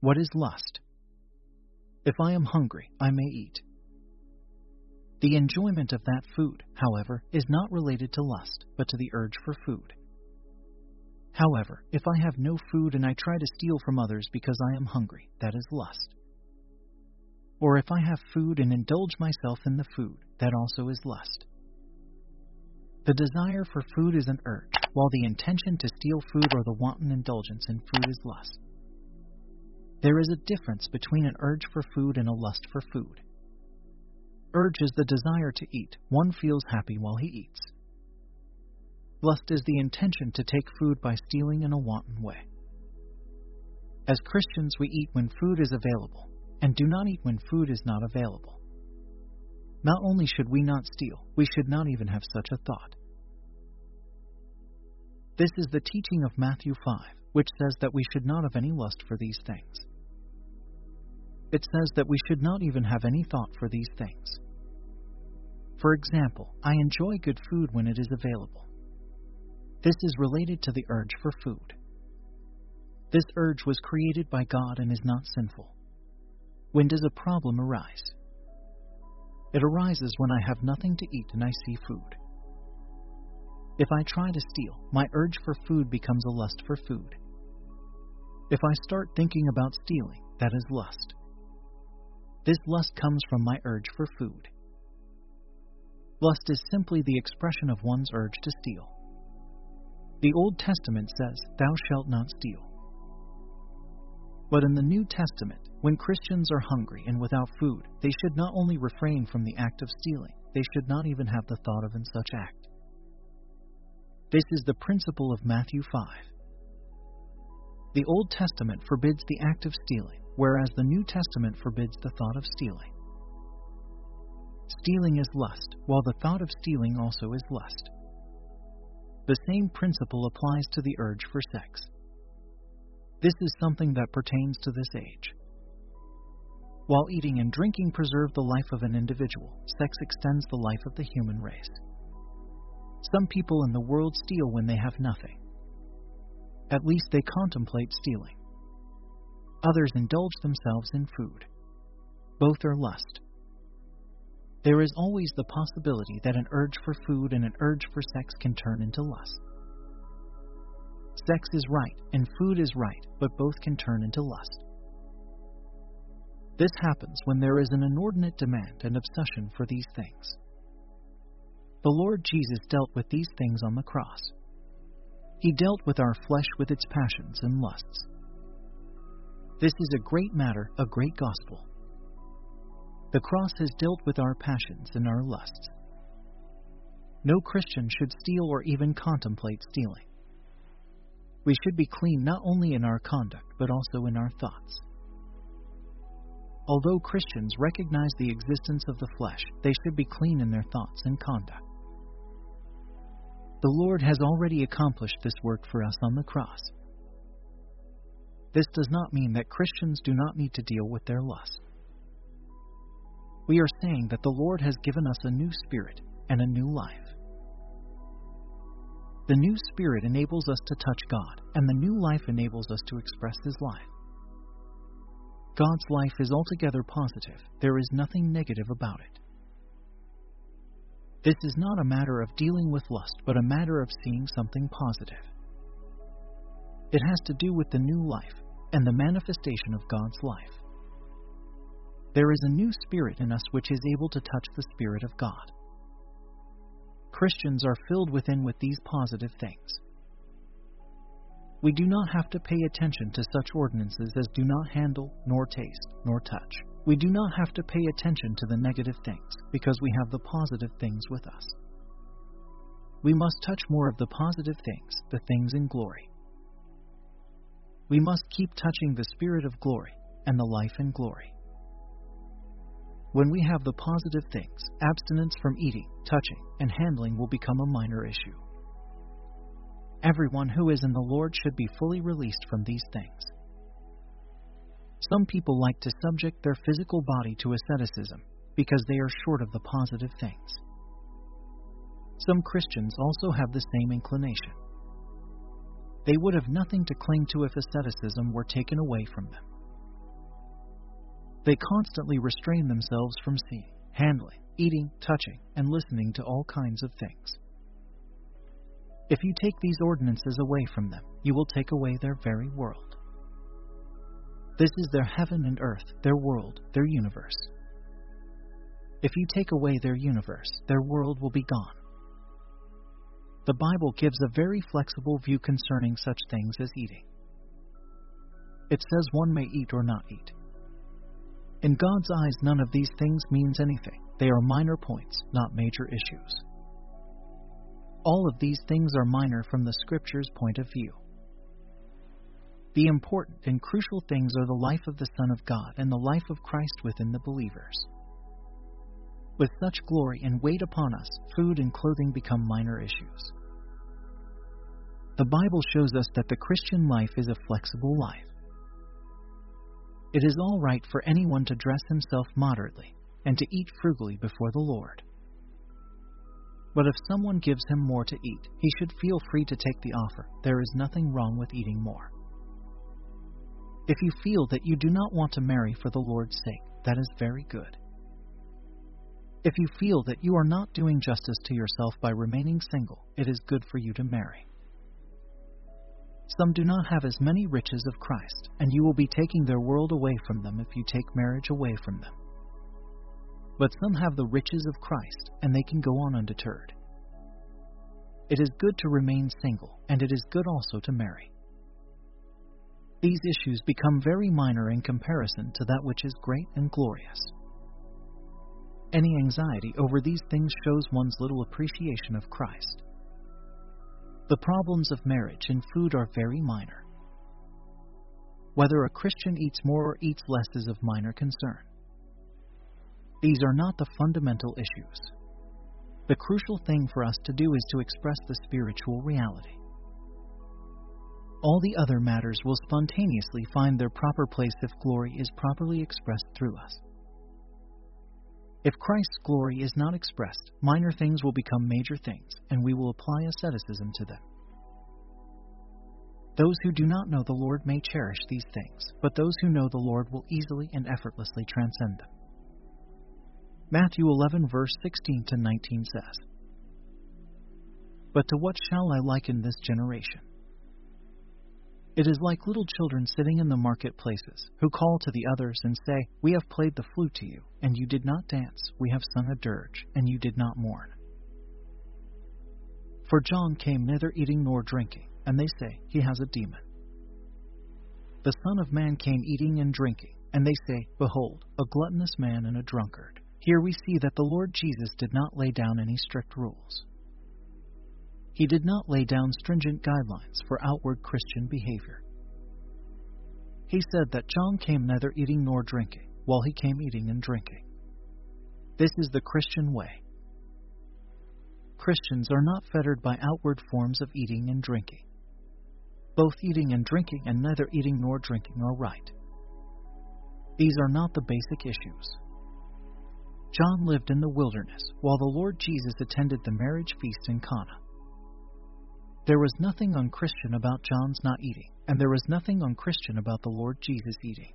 What is lust? If I am hungry, I may eat. The enjoyment of that food, however, is not related to lust, but to the urge for food. However, if I have no food and I try to steal from others because I am hungry, that is lust. Or if I have food and indulge myself in the food, that also is lust. The desire for food is an urge, while the intention to steal food or the wanton indulgence in food is lust. There is a difference between an urge for food and a lust for food. Urge is the desire to eat. One feels happy while he eats. Lust is the intention to take food by stealing in a wanton way. As Christians, we eat when food is available, and do not eat when food is not available. Not only should we not steal, we should not even have such a thought. This is the teaching of Matthew 5, which says that we should not have any lust for these things. It says that we should not even have any thought for these things. For example, I enjoy good food when it is available. This is related to the urge for food. This urge was created by God and is not sinful. When does a problem arise? It arises when I have nothing to eat and I see food. If I try to steal, my urge for food becomes a lust for food. If I start thinking about stealing, that is lust. This lust comes from my urge for food. Lust is simply the expression of one's urge to steal. The Old Testament says, "Thou shalt not steal." But in the New Testament, when Christians are hungry and without food, they should not only refrain from the act of stealing, they should not even have the thought of in such act. This is the principle of Matthew 5. The Old Testament forbids the act of stealing, whereas the New Testament forbids the thought of stealing. Stealing is lust, while the thought of stealing also is lust. The same principle applies to the urge for sex. This is something that pertains to this age. While eating and drinking preserve the life of an individual, sex extends the life of the human race. Some people in the world steal when they have nothing. At least they contemplate stealing. Others indulge themselves in food. Both are lust. There is always the possibility that an urge for food and an urge for sex can turn into lust. Sex is right and food is right, but both can turn into lust. This happens when there is an inordinate demand and obsession for these things. The Lord Jesus dealt with these things on the cross. He dealt with our flesh with its passions and lusts. This is a great matter, a great gospel. The cross has dealt with our passions and our lusts. No Christian should steal or even contemplate stealing. We should be clean not only in our conduct, but also in our thoughts. Although Christians recognize the existence of the flesh, they should be clean in their thoughts and conduct. The Lord has already accomplished this work for us on the cross. This does not mean that Christians do not need to deal with their lust. We are saying that the Lord has given us a new spirit and a new life. The new spirit enables us to touch God, and the new life enables us to express His life. God's life is altogether positive. There is nothing negative about it. This is not a matter of dealing with lust, but a matter of seeing something positive. It has to do with the new life and the manifestation of God's life. There is a new spirit in us which is able to touch the Spirit of God. Christians are filled within with these positive things. We do not have to pay attention to such ordinances as do not handle, nor taste, nor touch. We do not have to pay attention to the negative things, because we have the positive things with us. We must touch more of the positive things, the things in glory. We must keep touching the Spirit of glory and the life in glory. When we have the positive things, abstinence from eating, touching, and handling will become a minor issue. Everyone who is in the Lord should be fully released from these things. Some people like to subject their physical body to asceticism because they are short of the positive things. Some Christians also have the same inclination. They would have nothing to cling to if asceticism were taken away from them. They constantly restrain themselves from seeing, handling, eating, touching, and listening to all kinds of things. If you take these ordinances away from them, you will take away their very world. This is their heaven and earth, their world, their universe. If you take away their universe, their world will be gone. The Bible gives a very flexible view concerning such things as eating. It says one may eat or not eat. In God's eyes, none of these things means anything. They are minor points, not major issues. All of these things are minor from the Scripture's point of view. The important and crucial things are the life of the Son of God and the life of Christ within the believers. With such glory and weight upon us, food and clothing become minor issues. The Bible shows us that the Christian life is a flexible life. It is all right for anyone to dress himself moderately and to eat frugally before the Lord. But if someone gives him more to eat, he should feel free to take the offer. There is nothing wrong with eating more. If you feel that you do not want to marry for the Lord's sake, that is very good. If you feel that you are not doing justice to yourself by remaining single, it is good for you to marry. Some do not have as many riches of Christ, and you will be taking their world away from them if you take marriage away from them. But some have the riches of Christ, and they can go on undeterred. It is good to remain single, and it is good also to marry. These issues become very minor in comparison to that which is great and glorious. Any anxiety over these things shows one's little appreciation of Christ. The problems of marriage and food are very minor. Whether a Christian eats more or eats less is of minor concern. These are not the fundamental issues. The crucial thing for us to do is to express the spiritual reality. All the other matters will spontaneously find their proper place if glory is properly expressed through us. If Christ's glory is not expressed, minor things will become major things, and we will apply asceticism to them. Those who do not know the Lord may cherish these things, but those who know the Lord will easily and effortlessly transcend them. Matthew 11 verse 16 to 19 says, "But to what shall I liken this generation? It is like little children sitting in the marketplaces, who call to the others and say, 'We have played the flute to you, and you did not dance. We have sung a dirge, and you did not mourn.' For John came neither eating nor drinking, and they say, 'He has a demon.' The Son of Man came eating and drinking, and they say, 'Behold, a gluttonous man and a drunkard.'" Here we see that the Lord Jesus did not lay down any strict rules. He did not lay down stringent guidelines for outward Christian behavior. He said that John came neither eating nor drinking, while he came eating and drinking. This is the Christian way. Christians are not fettered by outward forms of eating and drinking. Both eating and drinking and neither eating nor drinking are right. These are not the basic issues. John lived in the wilderness, while the Lord Jesus attended the marriage feast in Cana. There was nothing unchristian about John's not eating, and there was nothing unchristian about the Lord Jesus eating.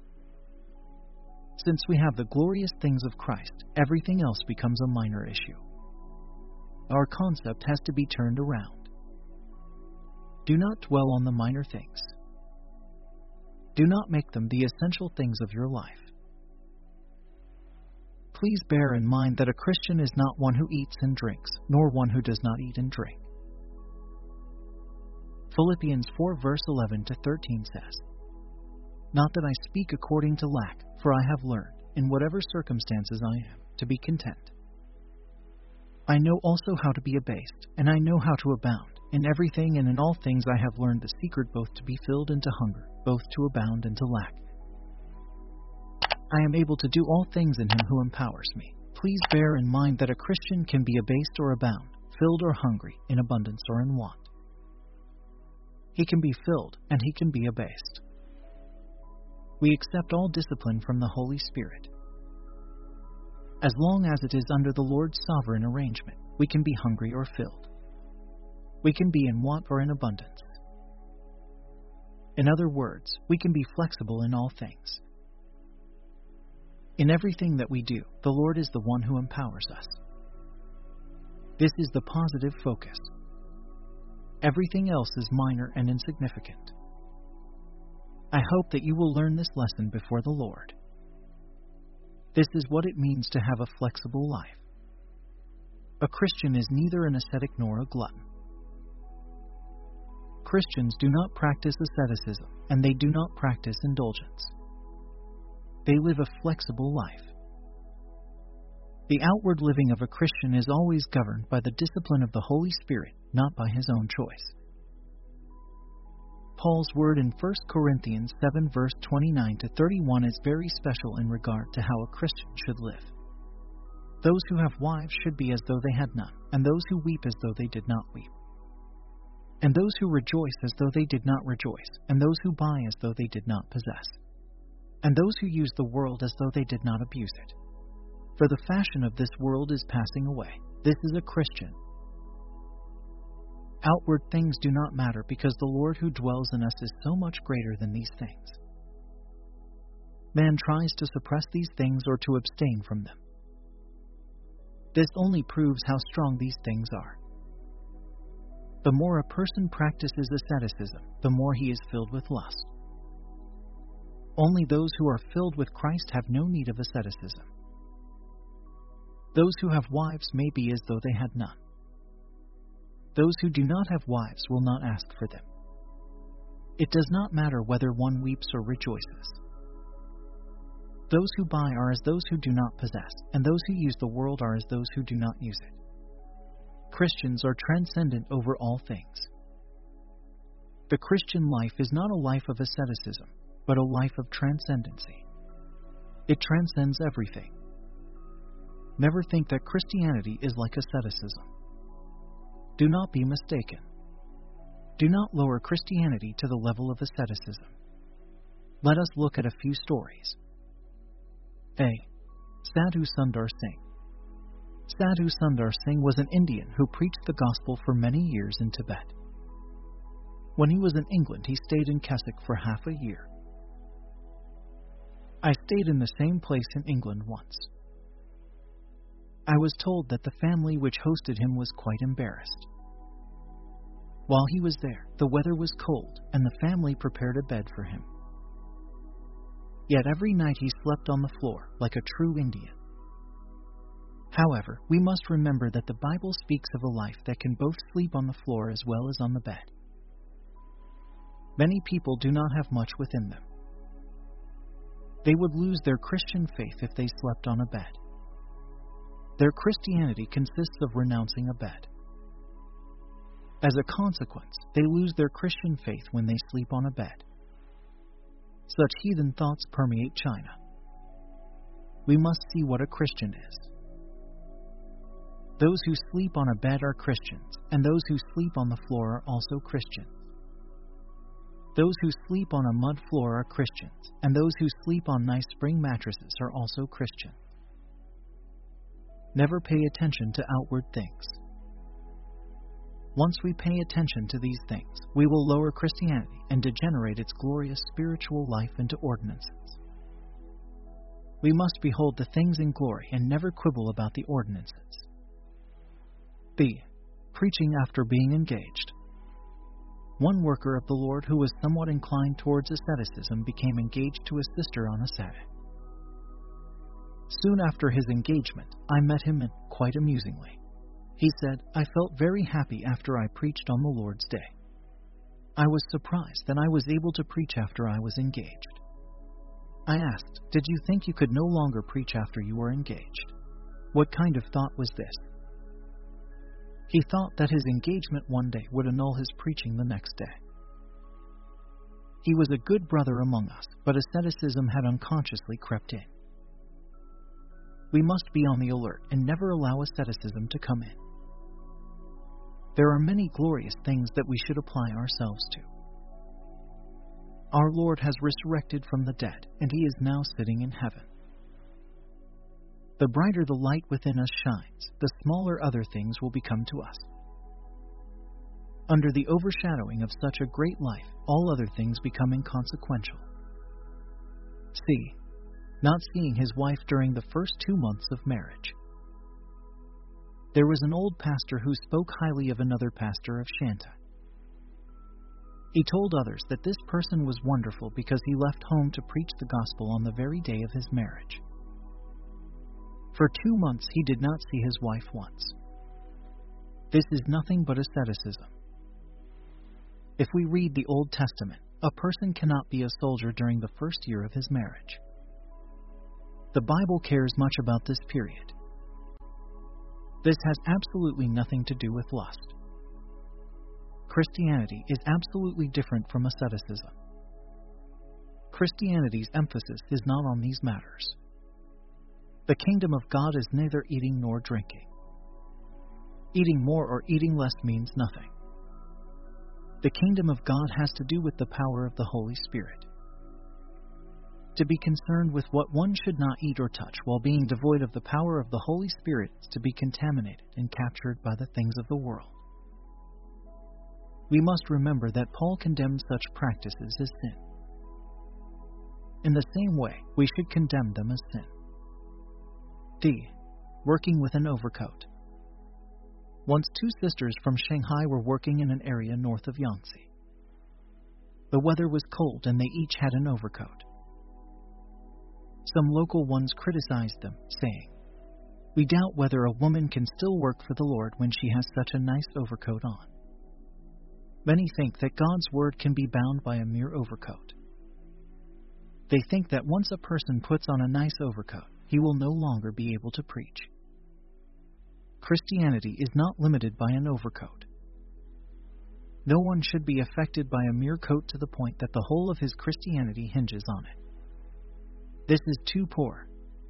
Since we have the glorious things of Christ, everything else becomes a minor issue. Our concept has to be turned around. Do not dwell on the minor things. Do not make them the essential things of your life. Please bear in mind that a Christian is not one who eats and drinks, nor one who does not eat and drink. Philippians 4 verse 11 to 13 says, "Not that I speak according to lack, for I have learned, in whatever circumstances I am, to be content. I know also how to be abased, and I know how to abound. In everything and in all things I have learned the secret both to be filled and to hunger, both to abound and to lack. I am able to do all things in Him who empowers me." Please bear in mind that a Christian can be abased or abound, filled or hungry, in abundance or in want. He can be filled, and he can be abased. We accept all discipline from the Holy Spirit. As long as it is under the Lord's sovereign arrangement, we can be hungry or filled. We can be in want or in abundance. In other words, we can be flexible in all things. In everything that we do, the Lord is the one who empowers us. This is the positive focus. Everything else is minor and insignificant. I hope that you will learn this lesson before the Lord. This is what it means to have a flexible life. A Christian is neither an ascetic nor a glutton. Christians do not practice asceticism, and they do not practice indulgence. They live a flexible life. The outward living of a Christian is always governed by the discipline of the Holy Spirit, not by his own choice. Paul's word in 1 Corinthians 7 verse 29 to 31 is very special in regard to how a Christian should live. Those who have wives should be as though they had none, and those who weep as though they did not weep. And those who rejoice as though they did not rejoice, and those who buy as though they did not possess. And those who use the world as though they did not abuse it. For the fashion of this world is passing away. This is a Christian. Outward things do not matter because the Lord who dwells in us is so much greater than these things. Man tries to suppress these things or to abstain from them. This only proves how strong these things are. The more a person practices asceticism, the more he is filled with lust. Only those who are filled with Christ have no need of asceticism. Those who have wives may be as though they had none. Those who do not have wives will not ask for them. It does not matter whether one weeps or rejoices. Those who buy are as those who do not possess, and those who use the world are as those who do not use it. Christians are transcendent over all things. The Christian life is not a life of asceticism, but a life of transcendency. It transcends everything. Never think that Christianity is like asceticism. Do not be mistaken. Do not lower Christianity to the level of asceticism. Let us look at a few stories. A. Sadhu Sundar Singh. Sadhu Sundar Singh was an Indian who preached the gospel for many years in Tibet. When he was in England, he stayed in Keswick for half a year. I stayed in the same place in England once. I was told that the family which hosted him was quite embarrassed. While he was there, the weather was cold, and the family prepared a bed for him. Yet every night he slept on the floor, like a true Indian. However, we must remember that the Bible speaks of a life that can both sleep on the floor as well as on the bed. Many people do not have much within them. They would lose their Christian faith if they slept on a bed. Their Christianity consists of renouncing a bed. As a consequence, they lose their Christian faith when they sleep on a bed. Such heathen thoughts permeate China. We must see what a Christian is. Those who sleep on a bed are Christians, and those who sleep on the floor are also Christians. Those who sleep on a mud floor are Christians, and those who sleep on nice spring mattresses are also Christians. Never pay attention to outward things. Once we pay attention to these things, we will lower Christianity and degenerate its glorious spiritual life into ordinances. We must behold the things in glory and never quibble about the ordinances. B. Preaching after being engaged. One worker of the Lord who was somewhat inclined towards asceticism became engaged to a sister on a Saturday. Soon after his engagement, I met him and, quite amusingly, he said, "I felt very happy after I preached on the Lord's Day. I was surprised that I was able to preach after I was engaged." I asked, "Did you think you could no longer preach after you were engaged? What kind of thought was this?" He thought that his engagement one day would annul his preaching the next day. He was a good brother among us, but asceticism had unconsciously crept in. We must be on the alert and never allow asceticism to come in. There are many glorious things that we should apply ourselves to. Our Lord has resurrected from the dead, and He is now sitting in heaven. The brighter the light within us shines, the smaller other things will become to us. Under the overshadowing of such a great life, all other things become inconsequential. C. not seeing his wife during the first 2 months of marriage. There was an old pastor who spoke highly of another pastor of Shanta. He told others that this person was wonderful because he left home to preach the gospel on the very day of his marriage. For 2 months he did not see his wife once. This is nothing but asceticism. If we read the Old Testament, a person cannot be a soldier during the first year of his marriage. The Bible cares much about this period. This has absolutely nothing to do with lust. Christianity is absolutely different from asceticism. Christianity's emphasis is not on these matters. The kingdom of God is neither eating nor drinking. Eating more or eating less means nothing. The kingdom of God has to do with the power of the Holy Spirit. To be concerned with what one should not eat or touch while being devoid of the power of the Holy Spirit is to be contaminated and captured by the things of the world. We must remember that Paul condemned such practices as sin. In the same way, we should condemn them as sin. D. Working with an overcoat. Once 2 sisters from Shanghai were working in an area north of Yangtze. The weather was cold and they each had an overcoat. Some local ones criticized them, saying, "We doubt whether a woman can still work for the Lord when she has such a nice overcoat on." Many think that God's word can be bound by a mere overcoat. They think that once a person puts on a nice overcoat, he will no longer be able to preach. Christianity is not limited by an overcoat. No one should be affected by a mere coat to the point that the whole of his Christianity hinges on it. This is too poor.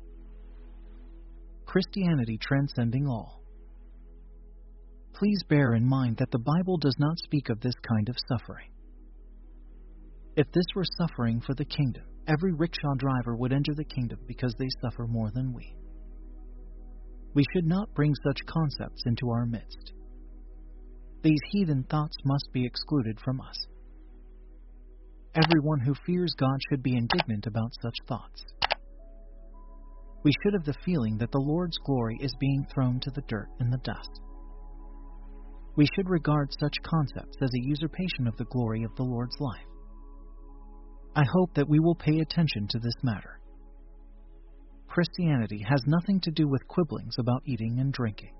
Christianity transcending all. Please bear in mind that the Bible does not speak of this kind of suffering. If this were suffering for the kingdom, every rickshaw driver would enter the kingdom because they suffer more than we. We should not bring such concepts into our midst. These heathen thoughts must be excluded from us. Everyone who fears God should be indignant about such thoughts. We should have the feeling that the Lord's glory is being thrown to the dirt and the dust. We should regard such concepts as a usurpation of the glory of the Lord's life. I hope that we will pay attention to this matter. Christianity has nothing to do with quibblings about eating and drinking.